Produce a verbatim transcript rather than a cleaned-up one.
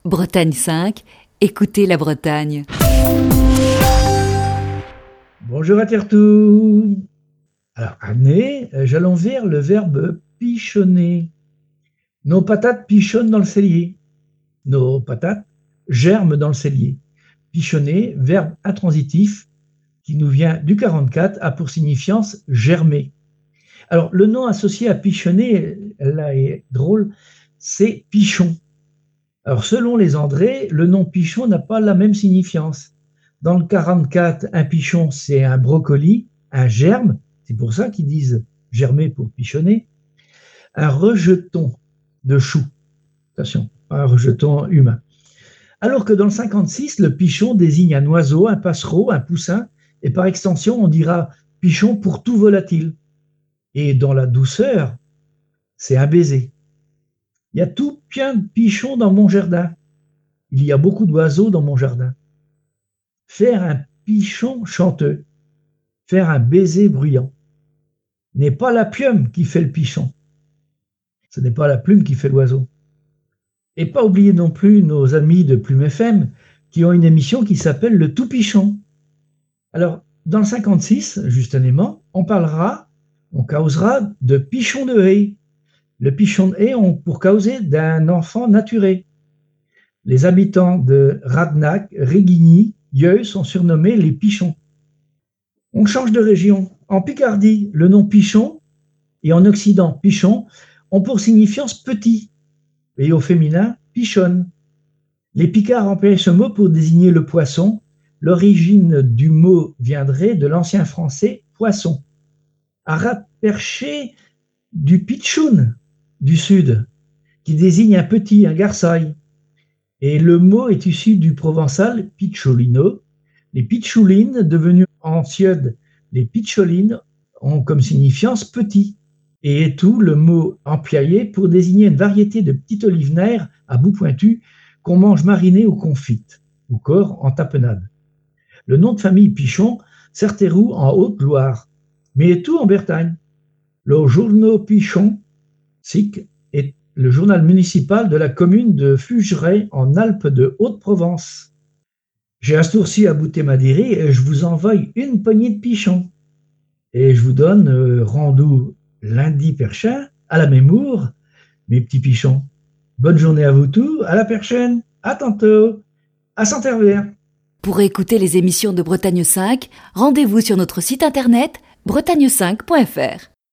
Bretagne cinq, écoutez la Bretagne. Bonjour à Tertou. Alors, Année, j'allons vers le verbe pichonner. Nos patates pichonnent dans le cellier. Nos patates germent dans le cellier. Pichonner, verbe intransitif qui nous vient du quarante-quatre, a pour signifiance germer. Alors, le nom associé à pichonner, là est drôle, c'est pichon. Alors, selon les André, le nom pichon n'a pas la même signifiance. Dans le quarante-quatre, un pichon, c'est un brocoli, un germe, c'est pour ça qu'ils disent germer pour pichonner. Un rejeton de chou, attention, un rejeton humain. Alors que dans le cinquante-six, le pichon désigne un oiseau, un passereau, un poussin, et par extension, on dira pichon pour tout volatile. Et dans la douceur, c'est un baiser. Il y a tout plein de pichons dans mon jardin. Il y a beaucoup d'oiseaux dans mon jardin. Faire un pichon chanteux, faire un baiser bruyant, n'est pas la plume qui fait le pichon. Ce n'est pas la plume qui fait l'oiseau. Et pas oublier non plus nos amis de Plume F M qui ont une émission qui s'appelle Le Tout Pichon. Alors, dans le cinquante-six, justement, on parlera, on causera de pichon de haie. Le pichon de haie ont pour causer d'un enfant naturé. Les habitants de Radnac, Régigny, Yeux sont surnommés les pichons. On change de région. En Picardie, le nom pichon, et en Occident, pichon, ont pour signifiance petit, et au féminin, pichonne. Les Picards employaient ce mot pour désigner le poisson. L'origine du mot viendrait de l'ancien français poisson. À rapercher du pitchoun du sud, qui désigne un petit, un garçaille. Et le mot est issu du provençal picciolino. Les pitchoulines, devenues en Suède les pitcholines, ont comme signifiance petit. Et est tout le mot employé pour désigner une variété de petites olives nerfs à bout pointu qu'on mange marinées ou confites, ou corps en tapenade. Le nom de famille Pichon Certeroux en Haute-Loire, mais est tout en Bretagne. Le Journal Pichon, S I C, est le journal municipal de la commune de Fugeret en Alpes de Haute-Provence. J'ai un sourcil à Bouté-Madéry et je vous envoie une poignée de pichons. Et je vous donne euh, rendez-vous lundi prochain à la même heure, mes petits pichons. Bonne journée à vous tous, à la prochaine, à tantôt, à Saint-Herbert. Pour écouter les émissions de Bretagne cinq, rendez-vous sur notre site internet bretagne cinq point f r.